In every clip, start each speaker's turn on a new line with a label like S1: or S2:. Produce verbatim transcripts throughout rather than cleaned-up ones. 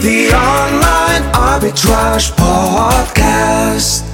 S1: The Online Arbitrage Podcast.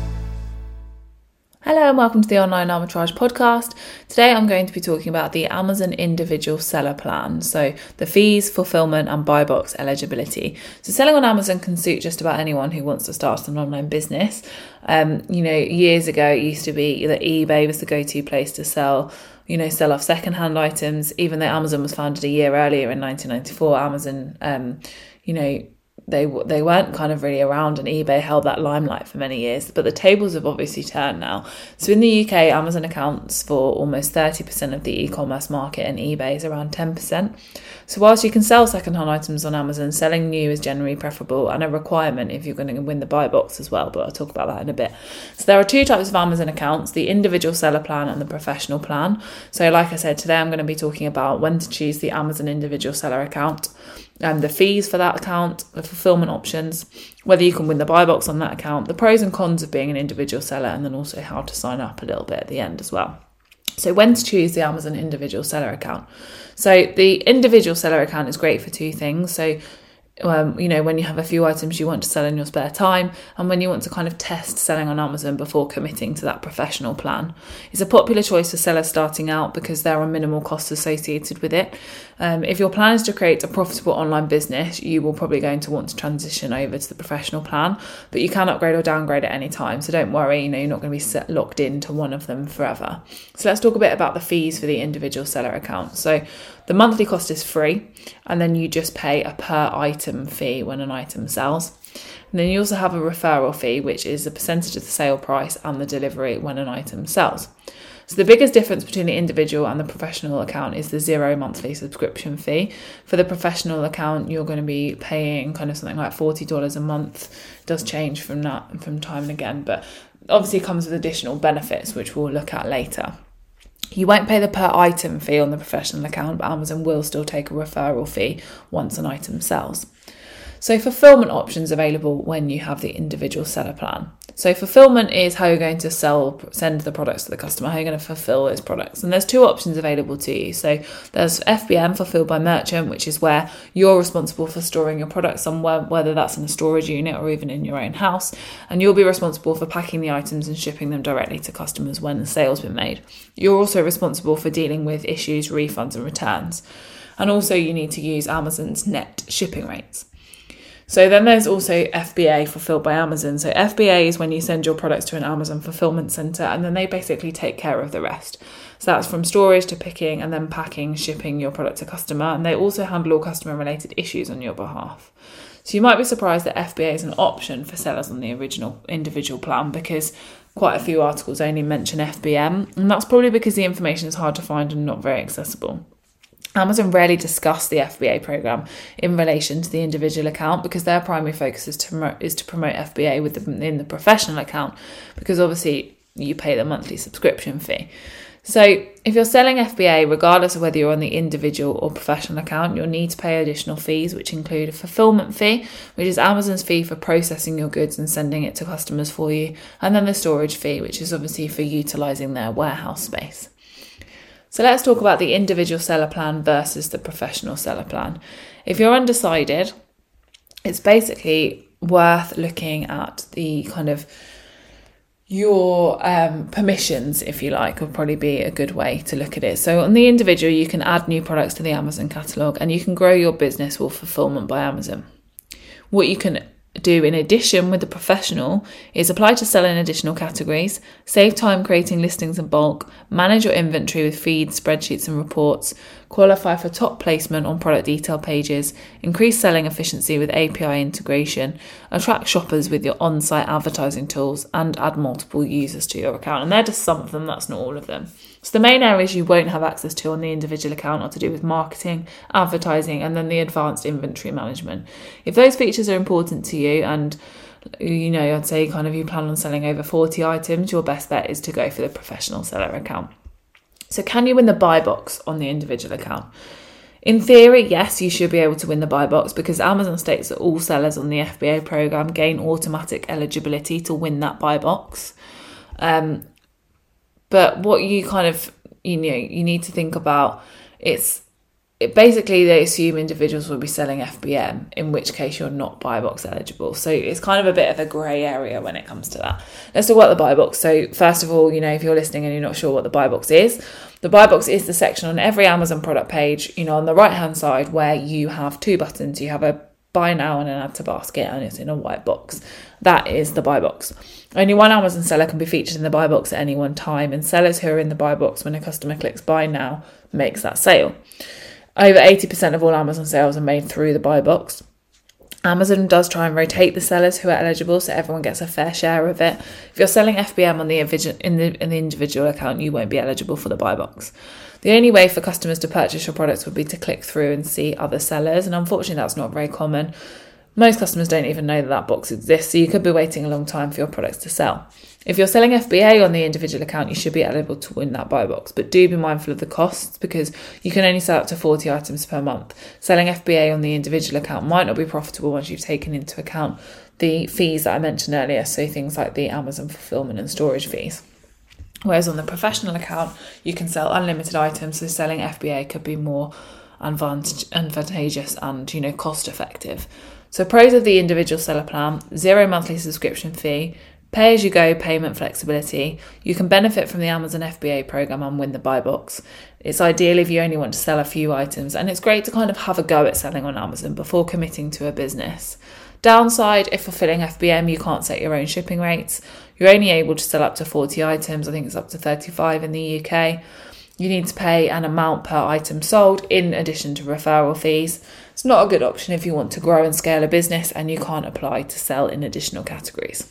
S2: Hello and welcome to the Online Arbitrage Podcast. Today I'm going to be talking about the Amazon Individual Seller Plan, so the fees, fulfillment and buy box eligibility. So selling on Amazon can suit just about anyone who wants to start an online business. Um, you know, years ago it used to be that eBay was the go-to place to sell, you know, sell off secondhand items. Even though Amazon was founded a year earlier in nineteen ninety-four, Amazon, um, you know, They they weren't kind of really around, and eBay held that limelight for many years. But the tables have obviously turned now. So in the U K, Amazon accounts for almost thirty percent of the e-commerce market, and eBay is around ten percent. So whilst you can sell second-hand items on Amazon, selling new is generally preferable and a requirement if you're going to win the buy box as well. But I'll talk about that in a bit. So there are two types of Amazon accounts: the individual seller plan and the professional plan. So like I said, today I'm going to be talking about when to choose the Amazon individual seller account, and the fees for that account, the fulfillment options, whether you can win the buy box on that account, the pros and cons of being an individual seller, and then also how to sign up a little bit at the end as well. So when to choose the Amazon individual seller account. So the individual seller account is great for two things. So Um, you know, when you have a few items you want to sell in your spare time, and when you want to kind of test selling on Amazon before committing to that professional plan. It's a popular choice for sellers starting out because there are minimal costs associated with it. Um, if your plan is to create a profitable online business, you will probably going to want to transition over to the professional plan, but you can upgrade or downgrade at any time. So don't worry, you know, you're not going to be set, locked into one of them forever. So let's talk a bit about the fees for the individual seller account. So the monthly cost is free, and then you just pay a per item fee when an item sells. And then you also have a referral fee, which is a percentage of the sale price and the delivery when an item sells. So the biggest difference between the individual and the professional account is the zero monthly subscription fee. For the professional account, you're going to be paying kind of something like forty dollars a month. It does change from that from time and again, but obviously it comes with additional benefits, which we'll look at later. You won't pay the per item fee on the professional account, but Amazon will still take a referral fee once an item sells. So fulfillment options available when you have the individual seller plan. So fulfillment is how you're going to sell, send the products to the customer, how you're going to fulfill those products. And there's two options available to you. So there's F B M, fulfilled by merchant, which is where you're responsible for storing your products somewhere, whether that's in a storage unit or even in your own house. And you'll be responsible for packing the items and shipping them directly to customers when the sale's been made. You're also responsible for dealing with issues, refunds and returns. And also you need to use Amazon's net shipping rates. So then there's also F B A, fulfilled by Amazon. So F B A is when you send your products to an Amazon fulfillment center, and then they basically take care of the rest. So that's from storage to picking and then packing, shipping your product to customer. And they also handle all customer related issues on your behalf. So you might be surprised that F B A is an option for sellers on the original individual plan, because quite a few articles only mention F B M. And that's probably because the information is hard to find and not very accessible. Amazon rarely discuss the F B A program in relation to the individual account, because their primary focus is to promote, is to promote F B A with the, in the professional account, because obviously you pay the monthly subscription fee. So if you're selling F B A, regardless of whether you're on the individual or professional account, you'll need to pay additional fees, which include a fulfillment fee, which is Amazon's fee for processing your goods and sending it to customers for you, and then the storage fee, which is obviously for utilising their warehouse space. So let's talk about the individual seller plan versus the professional seller plan. If you're undecided, it's basically worth looking at the kind of your um, permissions, if you like, would probably be a good way to look at it. So on the individual, you can add new products to the Amazon catalogue, and you can grow your business with fulfillment by Amazon. What you can do in addition with the professional is apply to sell in additional categories, save time creating listings in bulk, manage your inventory with feeds, spreadsheets and reports, qualify for top placement on product detail pages, increase selling efficiency with A P I integration, attract shoppers with your on-site advertising tools, and add multiple users to your account. And they're just some of them, that's not all of them. So the main areas you won't have access to on the individual account are to do with marketing, advertising, and then the advanced inventory management. If those features are important to you, and you know, I'd say kind of you plan on selling over forty items, your best bet is to go for the professional seller account. So can you win the buy box on the individual account? In theory, yes, you should be able to win the buy box, because Amazon states that all sellers on the F B A program gain automatic eligibility to win that buy box. Um, But what you kind of, you know, you need to think about, it's it basically they assume individuals will be selling F B M, in which case you're not buy box eligible. So it's kind of a bit of a grey area when it comes to that. Let's talk about the buy box. So first of all, you know, if you're listening and you're not sure what the buy box is, the buy box is the section on every Amazon product page, you know, on the right hand side where you have two buttons. You have a buy now and an add to basket, and it's in a white box. That is the buy box. Only one Amazon seller can be featured in the buy box at any one time, and sellers who are in the buy box when a customer clicks buy now makes that sale. Over eighty percent of all Amazon sales are made through the buy box. Amazon does try and rotate the sellers who are eligible, so everyone gets a fair share of it. If you're selling F B M on the in the in the individual account, you won't be eligible for the buy box. The only way for customers to purchase your products would be to click through and see other sellers, and unfortunately that's not very common. Most customers don't even know that that box exists, so you could be waiting a long time for your products to sell. If you're selling F B A on the individual account, you should be eligible to win that buy box, but do be mindful of the costs because you can only sell up to forty items per month. Selling F B A on the individual account might not be profitable once you've taken into account the fees that I mentioned earlier, so things like the Amazon fulfillment and storage fees. Whereas on the professional account, you can sell unlimited items, so selling F B A could be more advantageous and, you know, cost effective. So pros of the individual seller plan: zero monthly subscription fee, pay-as-you-go payment flexibility. You can benefit from the Amazon F B A program and win the buy box. It's ideal if you only want to sell a few items, and it's great to kind of have a go at selling on Amazon before committing to a business. Downside: if fulfilling F B M, you can't set your own shipping rates. You're only able to sell up to forty items. I think it's up to thirty-five in the U K. You need to pay an amount per item sold in addition to referral fees. It's not a good option if you want to grow and scale a business and you can't apply to sell in additional categories.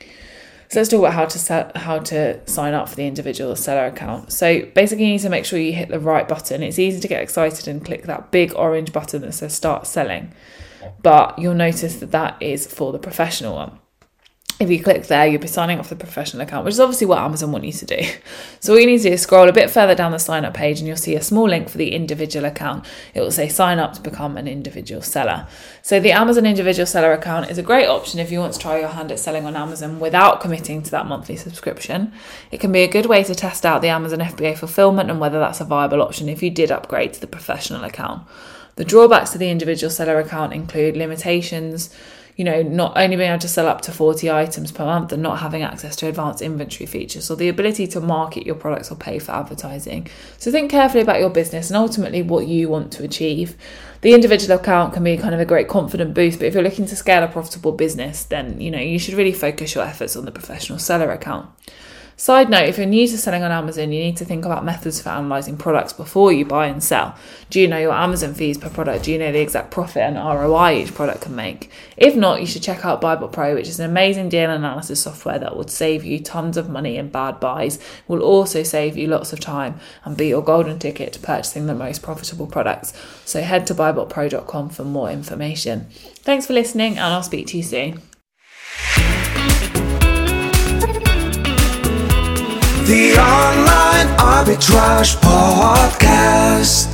S2: So let's talk about how to set, how to sign up for the individual seller account. So basically you need to make sure you hit the right button. It's easy to get excited and click that big orange button that says start selling, but you'll notice that that is for the professional one. If you click there, you'll be signing up for the professional account, which is obviously what Amazon want you to do. So all you need to do is scroll a bit further down the sign up page and you'll see a small link for the individual account. It will say sign up to become an individual seller. So the Amazon individual seller account is a great option if you want to try your hand at selling on Amazon without committing to that monthly subscription. It can be a good way to test out the Amazon F B A fulfillment and whether that's a viable option if you did upgrade to the professional account. The drawbacks to the individual seller account include limitations, you know, not only being able to sell up to forty items per month and not having access to advanced inventory features or the ability to market your products or pay for advertising. So think carefully about your business and ultimately what you want to achieve. The individual account can be kind of a great confident boost, but if you're looking to scale a profitable business, then, you know, you should really focus your efforts on the professional seller account. Side note, if you're new to selling on Amazon, you need to think about methods for analysing products before you buy and sell. Do you know your Amazon fees per product? Do you know the exact profit and R O I each product can make? If not, you should check out BuyBot Pro, which is an amazing deal analysis software that would save you tons of money in bad buys, will also save you lots of time and be your golden ticket to purchasing the most profitable products. So head to buy bot pro dot com for more information. Thanks for listening, and I'll speak to you soon.
S1: The Online Arbitrage Podcast.